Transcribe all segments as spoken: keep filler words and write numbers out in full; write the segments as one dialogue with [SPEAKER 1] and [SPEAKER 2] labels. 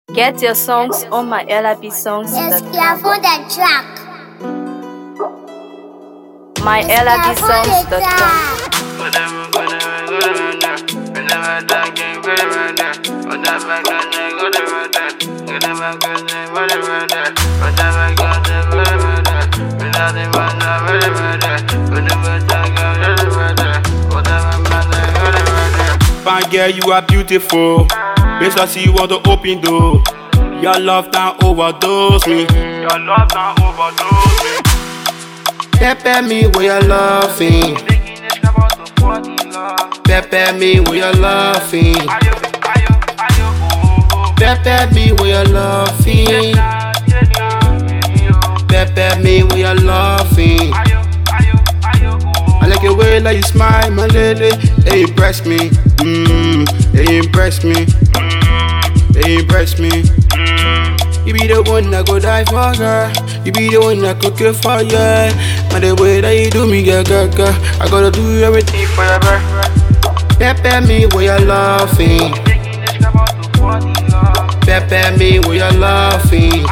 [SPEAKER 1] Get your songs on my L I B songs
[SPEAKER 2] Yes,
[SPEAKER 1] dot
[SPEAKER 2] yeah,
[SPEAKER 1] com.
[SPEAKER 2] for the track.
[SPEAKER 1] my L I B songs dot com.
[SPEAKER 3] Fine girl, you are beautiful. Yes, I see you want to open door. Your love can overdose me. Your love can overdose me. Pepper me with your loving. Pepper me with your loving. Pepper me with your loving. Pepper me with your loving. I like your way that you smile, my lady. They impress me, mmm. They impress me, mm. They impress me. Mm. You be the one that go die for, girl. You be the one that could kill for, yeah. And the way that you do me, girl, girl, girl, I gotta do everything for you, girl. Pepper me with your loving. Pepper me with your loving.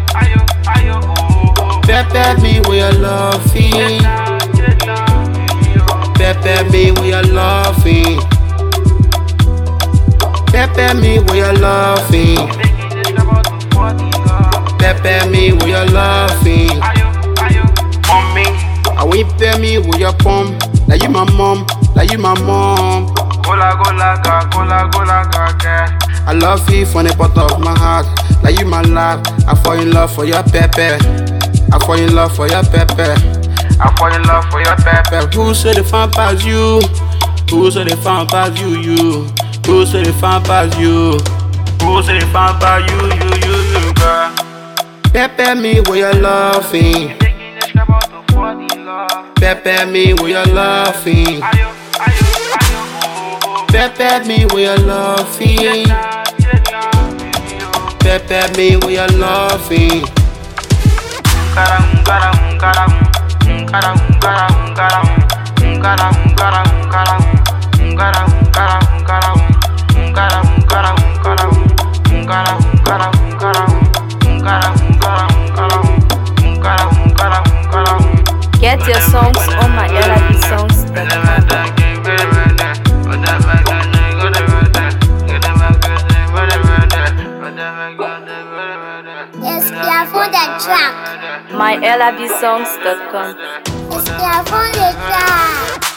[SPEAKER 3] Pepper me with your loving. Pepper me with your loving. Pepper me with your loving. Pepper me with your loving. Mommy, I will pay me with your palm. Like you my mom, like you my mom. Gola gola ga, gola gola ga, girl. I love you from the bottom of my heart. Like you my love, I fall in love for your pepper. I fall in love for your pepper. I fall in love for your pepper. Who said they found past you? Who said they found past you, you? Who said they found past you? Who said they found past you, you, you, you, girl? Pepper me with your loving. Pepper me with your loving. Pepper me with your loving. Pepper me with your loving.
[SPEAKER 1] Get your songs on my L I B songs dot com.
[SPEAKER 2] Yes, yeah, for the track.
[SPEAKER 1] my L I B songs dot com.
[SPEAKER 2] Yes, yeah, for the track.